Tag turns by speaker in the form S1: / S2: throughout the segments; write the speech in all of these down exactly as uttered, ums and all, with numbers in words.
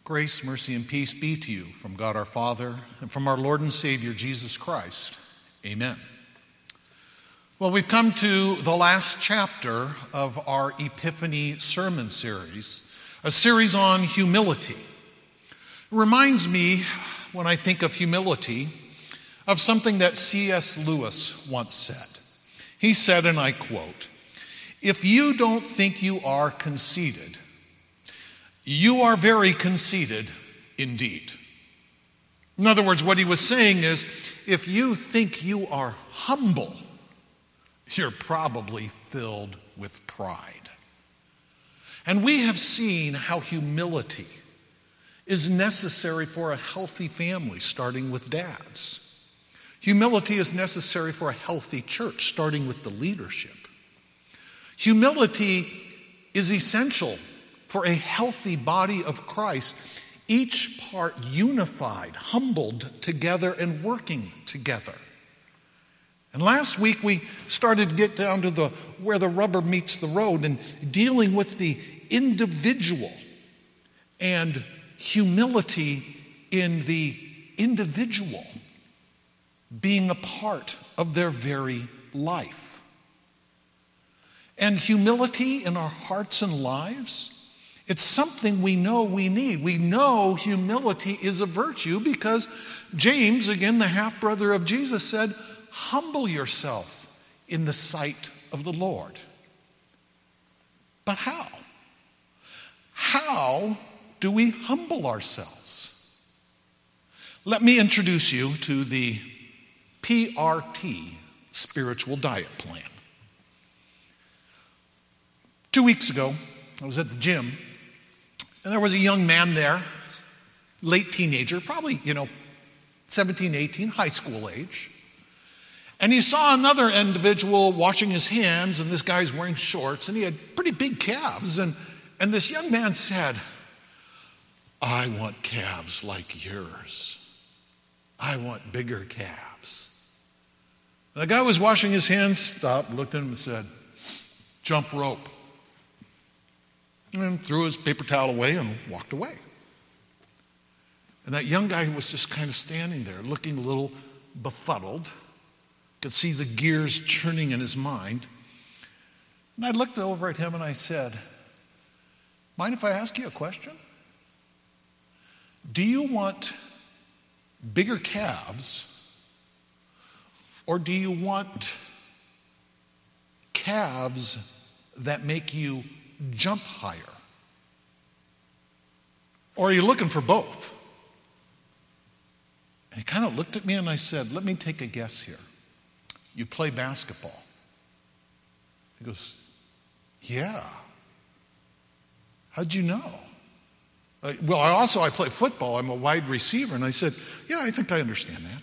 S1: Grace, mercy, and peace be to you from God our Father and from our Lord and Savior Jesus Christ. Amen. Well, we've come to the last chapter of our Epiphany sermon series, a series on humility. It reminds me, when I think of humility, of something that C S Lewis once said. He said, and I quote, "If you don't think you are conceited, you are very conceited indeed." In other words, what he was saying is, if you think you are humble, you're probably filled with pride. And we have seen how humility is necessary for a healthy family, starting with dads. Humility is necessary for a healthy church, starting with the leadership. Humility is essential for a healthy body of Christ, each part unified, humbled together, and working together. And last week we started to get down to the where the rubber meets the road and dealing with the individual and humility in the individual being a part of their very life. And humility in our hearts and lives, it's something we know we need. We know humility is a virtue because James, again the half-brother of Jesus, said, "Humble yourself in the sight of the Lord." But how? How do we humble ourselves? Let me introduce you to the P R T spiritual diet plan. Two weeks ago, I was at the gym, and there was a young man there, late teenager, probably, you know, seventeen, eighteen, high school age. And he saw another individual washing his hands, and this guy's wearing shorts, and he had pretty big calves. And, and this young man said, "I want calves like yours. I want bigger calves." And the guy was washing his hands, stopped, looked at him and said, "Jump rope." And threw his paper towel away and walked away. And that young guy was just kind of standing there, looking a little befuddled. Could see the gears churning in his mind. And I looked over at him and I said, "Mind if I ask you a question? Do you want bigger calves, or do you want calves that make you jump higher? Or are you looking for both?" And he kind of looked at me and I said, "Let me take a guess here. You play basketball." He goes, "Yeah." "How'd you know?" Uh, well, I also, I play football. I'm a wide receiver. And I said, "Yeah, I think I understand that."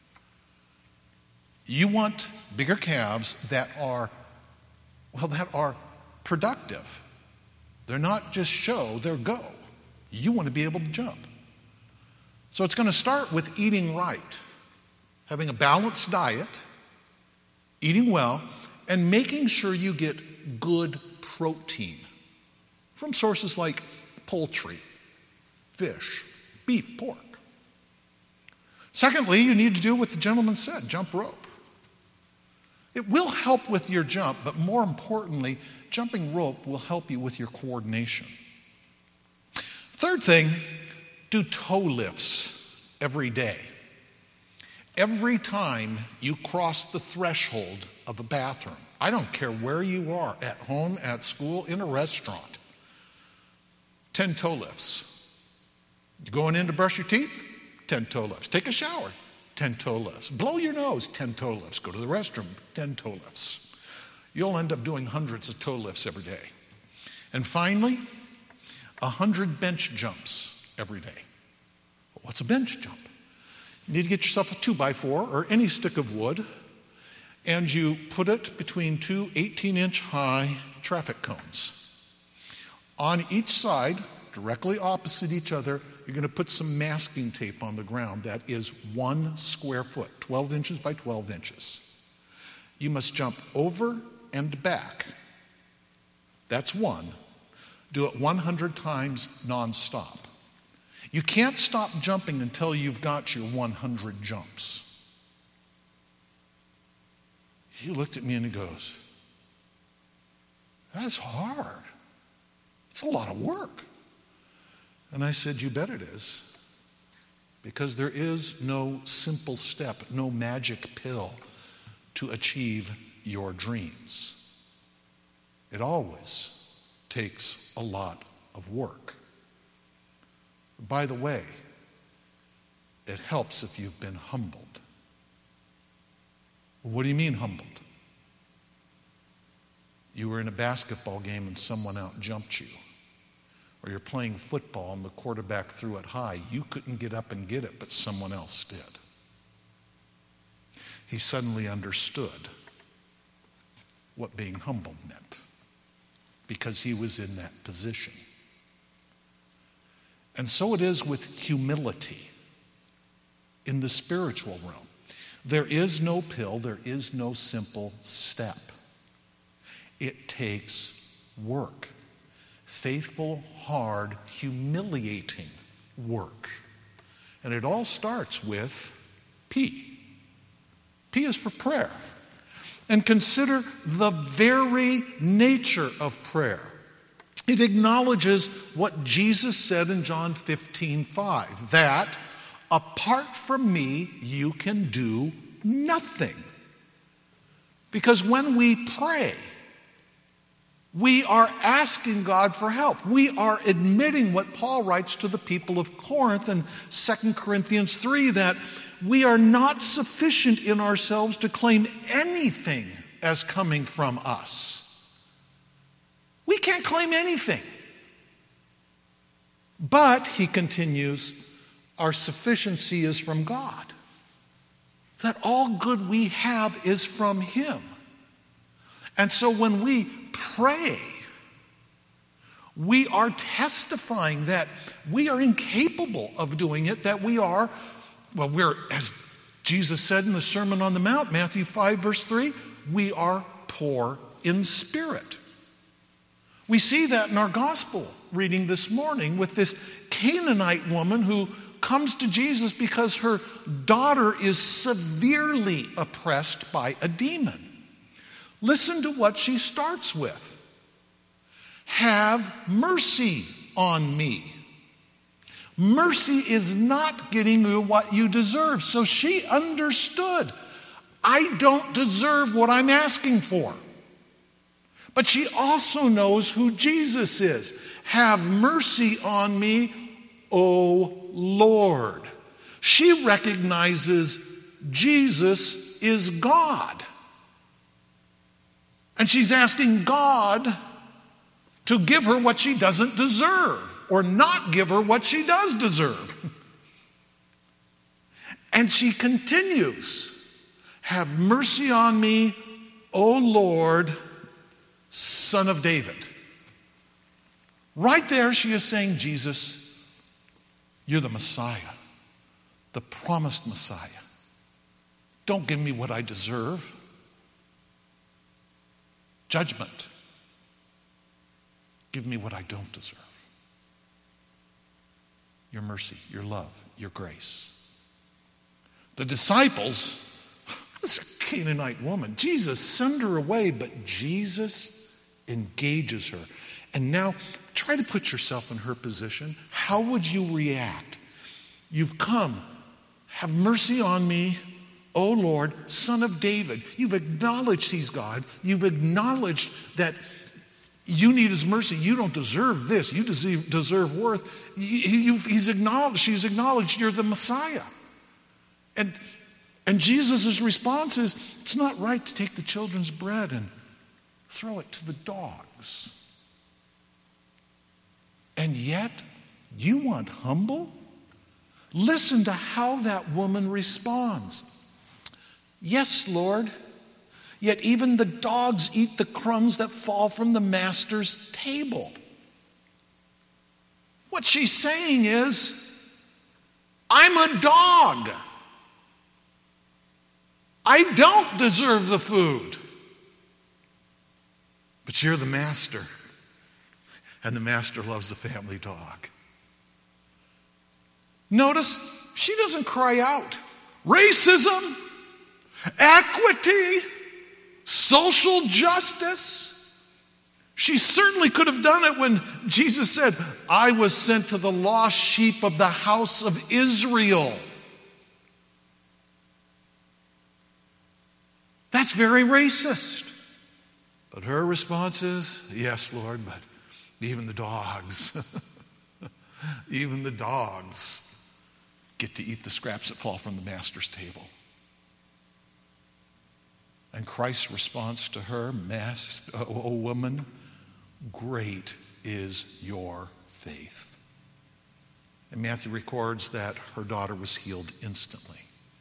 S1: You want bigger calves that are, well, that are productive. They're not just show, they're go. You want to be able to jump. So it's going to start with eating right, having a balanced diet, eating well, and making sure you get good protein from sources like poultry, fish, beef, pork. Secondly, you need to do what the gentleman said, jump rope. It will help with your jump, but more importantly, jumping rope will help you with your coordination. Third thing, do toe lifts every day. Every time you cross the threshold of a bathroom, I don't care where you are, at home, at school, in a restaurant, ten toe lifts. You going in to brush your teeth? ten toe lifts. Take a shower? ten toe lifts. Blow your nose? ten toe lifts. Go to the restroom? ten toe lifts. You'll end up doing hundreds of toe lifts every day. And finally, one hundred bench jumps every day. What's a bench jump? You need to get yourself a two by four or any stick of wood, and you put it between two eighteen-inch high traffic cones. On each side, directly opposite each other, you're going to put some masking tape on the ground that is one square foot, twelve inches by twelve inches. You must jump over and back. That's one. Do it one hundred times nonstop. You can't stop jumping until you've got your one hundred jumps. He looked at me and he goes, that's hard. It's a lot of work. And I said, you bet it is. Because there is no simple step, no magic pill to achieve your dreams. It always takes a lot of work. By the way, it helps if you've been humbled. What do you mean humbled? You were in a basketball game and someone out jumped you. Or you're playing football and the quarterback threw it high. You couldn't get up and get it, but someone else did. He suddenly understood what being humbled meant because he was in that position. And so it is with humility in the spiritual realm. There is no pill, there is no simple step. It takes work. Faithful, hard, humiliating work. And it all starts with P. P is for prayer. And consider the very nature of prayer. It acknowledges what Jesus said in John fifteen five, that apart from me, you can do nothing. Because when we pray, we are asking God for help. We are admitting what Paul writes to the people of Corinth in Second Corinthians three, that we are not sufficient in ourselves to claim anything as coming from us. We can't claim anything. But, he continues, our sufficiency is from God. That all good we have is from Him. And so when we pray, we are testifying that we are incapable of doing it, that we are, well, we're, as Jesus said in the Sermon on the Mount, Matthew five, verse three, we are poor in spirit. We see that in our gospel reading this morning with this Canaanite woman who comes to Jesus because her daughter is severely oppressed by a demon. Listen to what she starts with. Have mercy on me. Mercy is not getting you what you deserve. So she understood, I don't deserve what I'm asking for. But she also knows who Jesus is. Have mercy on me, O Lord. She recognizes Jesus is God. And she's asking God to give her what she doesn't deserve, or not give her what she does deserve. And she continues, have mercy on me, O Lord, Son of David. Right there she is saying, Jesus, you're the Messiah, the promised Messiah. Don't give me what I deserve. Judgment. Give me what I don't deserve. Your mercy, your love, your grace. The disciples, this Canaanite woman, Jesus, send her away, but Jesus engages her. And now, try to put yourself in her position. How would you react? You've come. Have mercy on me, O Lord, Son of David. You've acknowledged He's God. You've acknowledged that you need His mercy. You don't deserve this. You deserve, deserve worth. You, he's acknowledged, she's acknowledged you're the Messiah. And, and Jesus' response is, it's not right to take the children's bread and throw it to the dogs. And yet, you want humble? Listen to how that woman responds. Yes, Lord, yet even the dogs eat the crumbs that fall from the master's table. What she's saying is, I'm a dog. I don't deserve the food. But you're the master. And the master loves the family dog. Notice, she doesn't cry out. Racism, equity, social justice. She certainly could have done it when Jesus said, I was sent to the lost sheep of the house of Israel. That's very racist. But her response is, yes, Lord, but even the dogs, even the dogs get to eat the scraps that fall from the master's table. And Christ's response to her, Mass, O woman, great is your faith. And Matthew records that her daughter was healed instantly.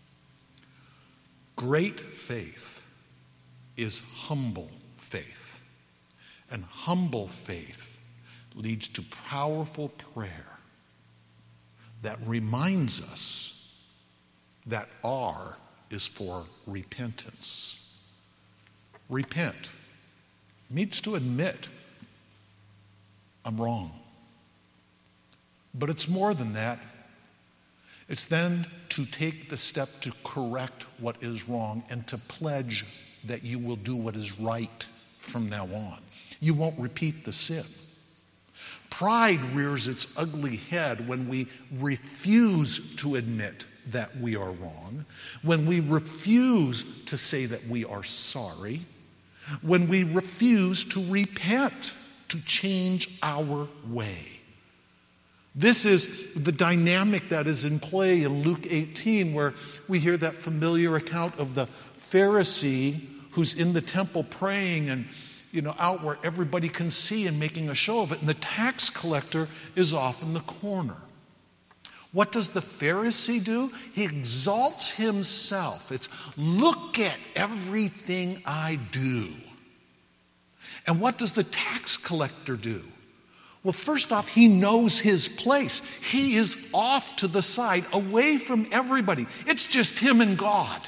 S1: Great faith is humble faith. And humble faith leads to powerful prayer that reminds us that R is for repentance. Repent means to admit I'm wrong. But it's more than that. It's then to take the step to correct what is wrong and to pledge that you will do what is right from now on. You won't repeat the sin. Pride rears its ugly head when we refuse to admit that we are wrong, when we refuse to say that we are sorry, when we refuse to repent, to change our way. This is the dynamic that is in play in Luke eighteen, where we hear that familiar account of the Pharisee who's in the temple praying and, you know, out where everybody can see and making a show of it, and the tax collector is off in the corner. What does the Pharisee do? He exalts himself. It's, look at everything I do. And what does the tax collector do? Well, first off, he knows his place. He is off to the side, away from everybody. It's just him and God.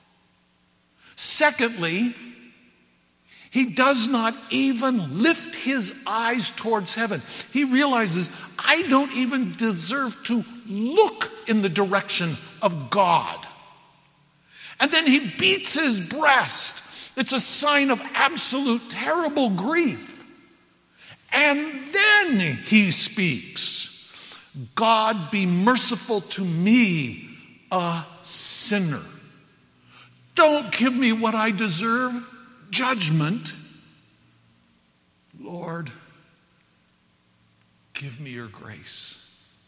S1: Secondly, he does not even lift his eyes towards heaven. He realizes, I don't even deserve to look in the direction of God. And then he beats his breast. It's a sign of absolute terrible grief. And then he speaks, God be merciful to me, a sinner. Don't give me what I deserve, judgment. Lord, give me your grace.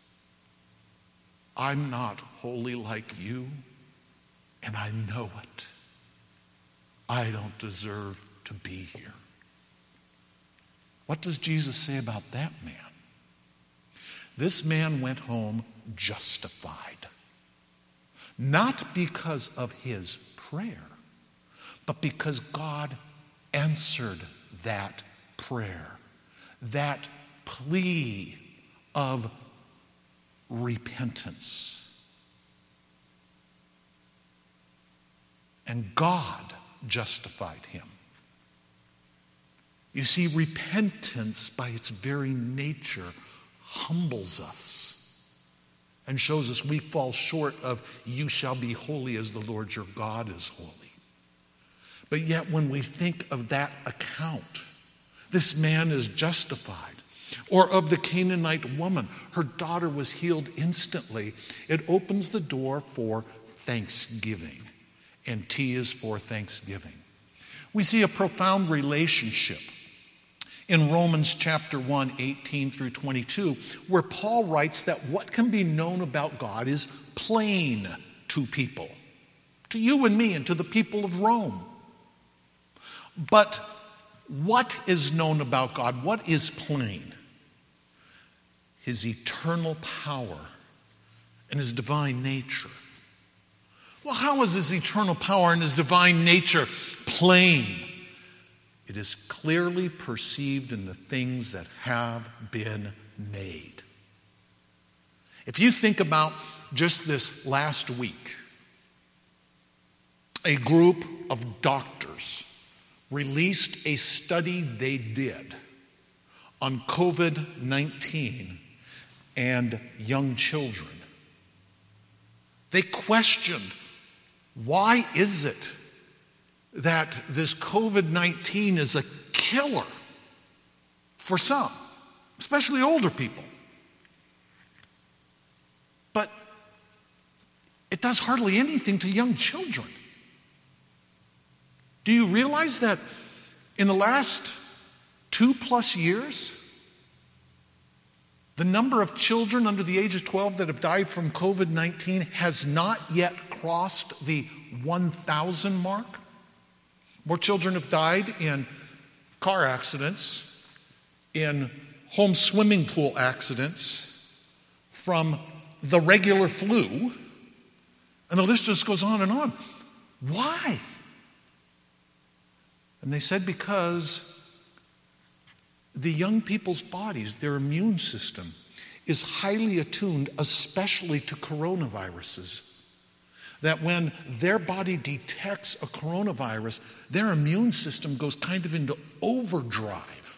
S1: I'm not holy like you, and I know it. I don't deserve to be here. What does Jesus say about that man? This man went home justified. Not because of his prayer, but because God answered that prayer, that plea of repentance. And God justified him. You see, repentance by its very nature humbles us and shows us we fall short of you shall be holy as the Lord your God is holy. But yet when we think of that account, this man is justified. Or of the Canaanite woman, her daughter was healed instantly. It opens the door for thanksgiving. And T is for thanksgiving. We see a profound relationship in Romans chapter one, eighteen through twenty-two, where Paul writes that what can be known about God is plain to people, to you and me and to the people of Rome. But what is known about God? What is plain? His eternal power and his divine nature. Well, how is his eternal power and his divine nature plain? It is clearly perceived in the things that have been made. If you think about just this last week, a group of doctors released a study they did on covid nineteen and young children. They questioned, why is it that this covid nineteen is a killer for some, especially older people? But it does hardly anything to young children. Do you realize that in the last two plus years, the number of children under the age of twelve that have died from covid nineteen has not yet crossed the one thousand mark? More children have died in car accidents, in home swimming pool accidents, from the regular flu, and the list just goes on and on. Why? And they said because the young people's bodies, their immune system, is highly attuned, especially to coronaviruses. That when their body detects a coronavirus, their immune system goes kind of into overdrive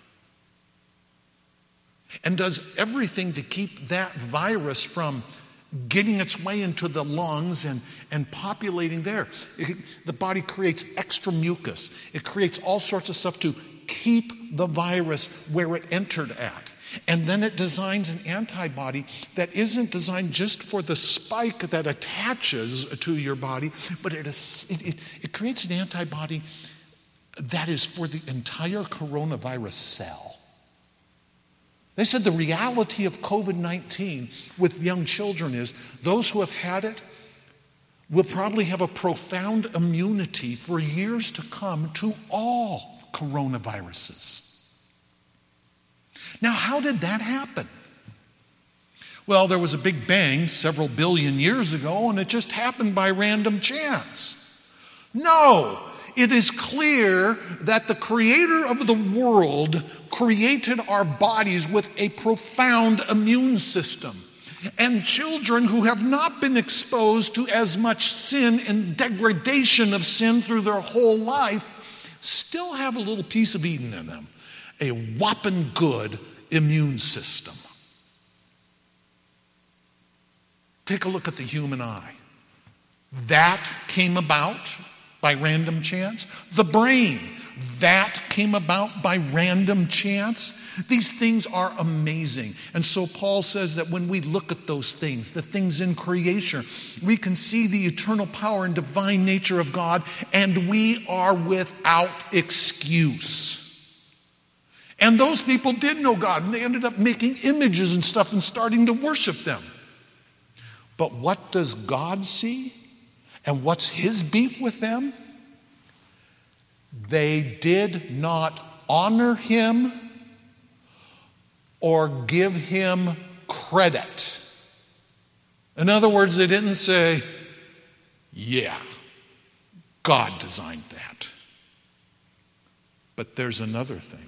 S1: and does everything to keep that virus from getting its way into the lungs and, and populating there. It, the body creates extra mucus. It creates all sorts of stuff to keep the virus where it entered at. And then it designs an antibody that isn't designed just for the spike that attaches to your body, but it, is, it, it, it creates an antibody that is for the entire coronavirus cell. They said the reality of covid nineteen with young children is those who have had it will probably have a profound immunity for years to come to all coronaviruses. Now, how did that happen? Well, there was a big bang several billion years ago, and it just happened by random chance. No, it is clear that the creator of the world created our bodies with a profound immune system. And children who have not been exposed to as much sin and degradation of sin through their whole life still have a little piece of Eden in them. A whopping good immune system. Take a look at the human eye. That came about by random chance. The brain, that came about by random chance. These things are amazing. And so Paul says that when we look at those things, the things in creation, we can see the eternal power and divine nature of God, and we are without excuse. And those people did know God, and they ended up making images and stuff and starting to worship them. But what does God see? And what's his beef with them? They did not honor him or give him credit. In other words, they didn't say, yeah, God designed that. But there's another thing.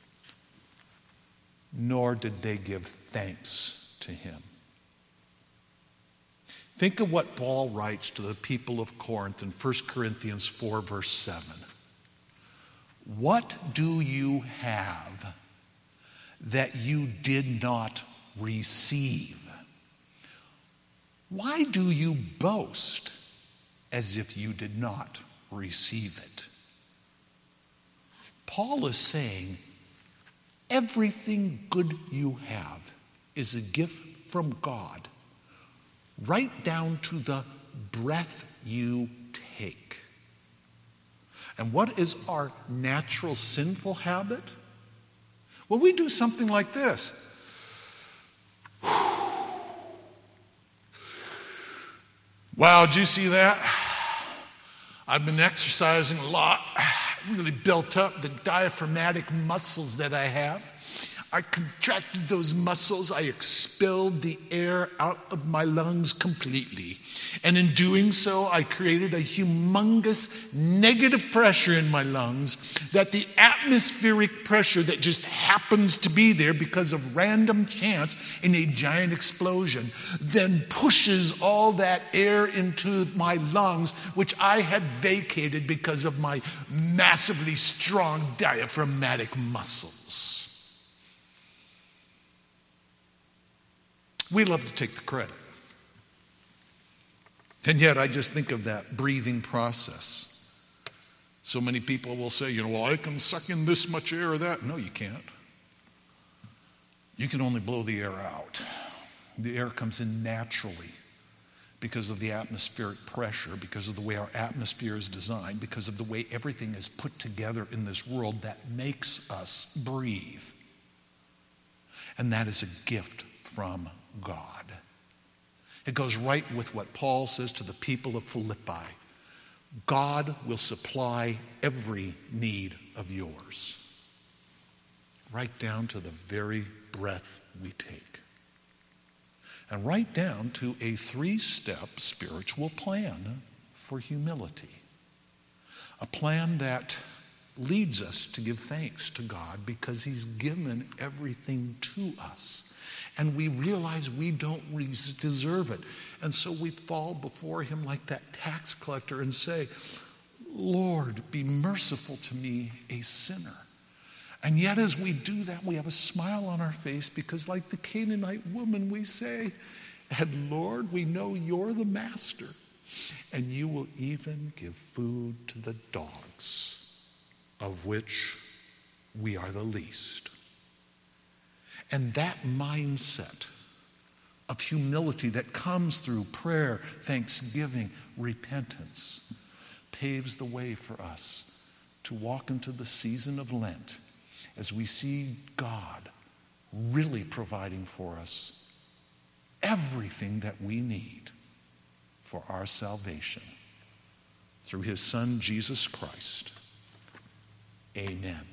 S1: Nor did they give thanks to him. Think of what Paul writes to the people of Corinth in First Corinthians four, verse seven. What do you have that you did not receive? Why do you boast as if you did not receive it? Paul is saying, everything good you have is a gift from God, right down to the breath you take. And what is our natural sinful habit? Well, we do something like this. Wow, did you see that? I've been exercising a lot. I've really built up the diaphragmatic muscles that I have. I contracted those muscles. I expelled the air out of my lungs completely. And in doing so, I created a humongous negative pressure in my lungs that the atmospheric pressure that just happens to be there because of random chance in a giant explosion then pushes all that air into my lungs, which I had vacated because of my massively strong diaphragmatic muscles. We love to take the credit. And yet I just think of that breathing process. So many people will say, you know, well, I can suck in this much air or that. No, you can't. You can only blow the air out. The air comes in naturally because of the atmospheric pressure, because of the way our atmosphere is designed, because of the way everything is put together in this world that makes us breathe. And that is a gift from God. It goes right with what Paul says to the people of Philippi. God will supply every need of yours, right down to the very breath we take. And right down to a three-step spiritual plan for humility. A plan that leads us to give thanks to God because he's given everything to us. And we realize we don't deserve it. And so we fall before him like that tax collector and say, Lord, be merciful to me, a sinner. And yet as we do that, we have a smile on our face because like the Canaanite woman, we say, and Lord, we know you're the master. And you will even give food to the dogs, of which we are the least. And that mindset of humility that comes through prayer, thanksgiving, repentance, paves the way for us to walk into the season of Lent as we see God really providing for us everything that we need for our salvation through his Son, Jesus Christ. Amen.